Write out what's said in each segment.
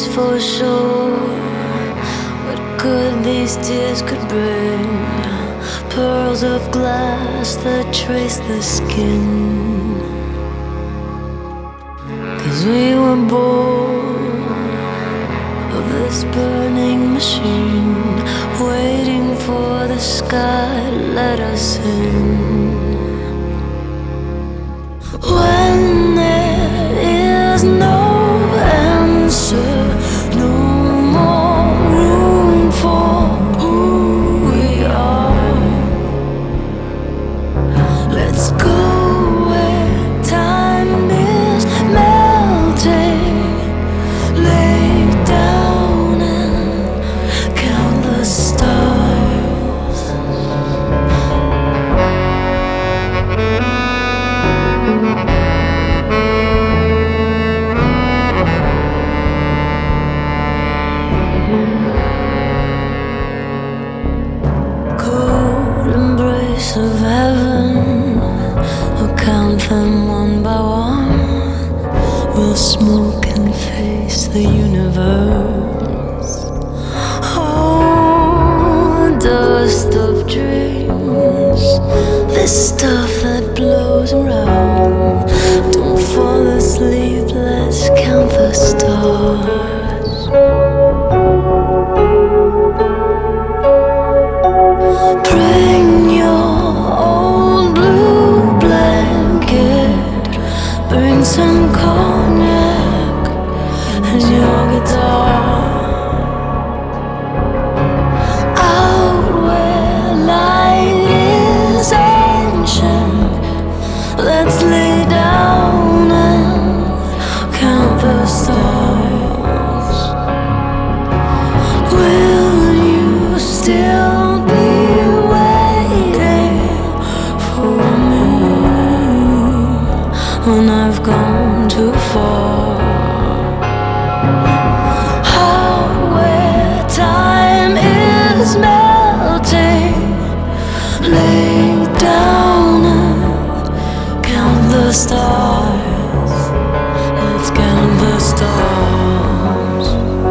for sure what good these tears could bring. Pearls of glass that trace the skin. 'Cause we were born of this burning machine, waiting for the sky to let us in. When there is no answer, no more room for who we are, let's go where time is melting. Lay down and count the stars. Cold embrace of heaven, we'll count them one by one. We'll smoke and face the universe. Oh, dust of dreams, this stuff that blows around. Don't fall asleep, let's count the stars. Bring your old blue blanket, bring some cognac and your guitar. Out where light is ancient, let's lay down and count the stars. Will you still be waiting for me when I've gone too far? Out where time is melting, lay down and count the stars. Let's count the stars.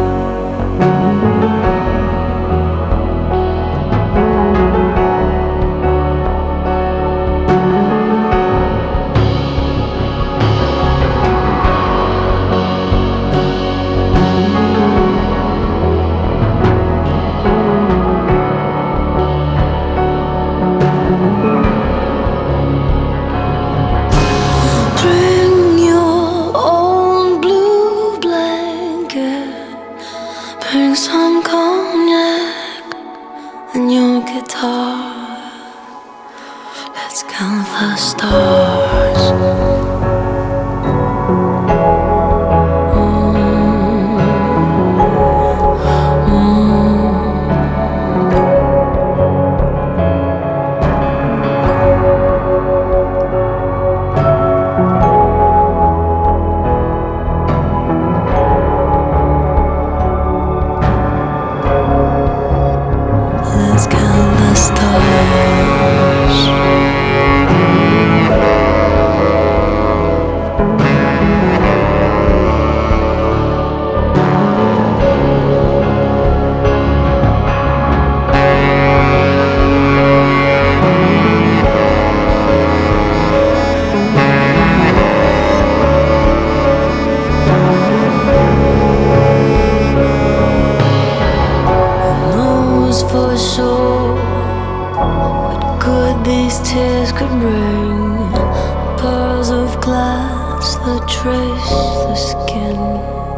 Bring your old blue blanket, bring some cognac and your guitar. Let's count the stars. Let's count the stars. Knows for sure what good these tears could bring. Pearls of glass that trace the skin.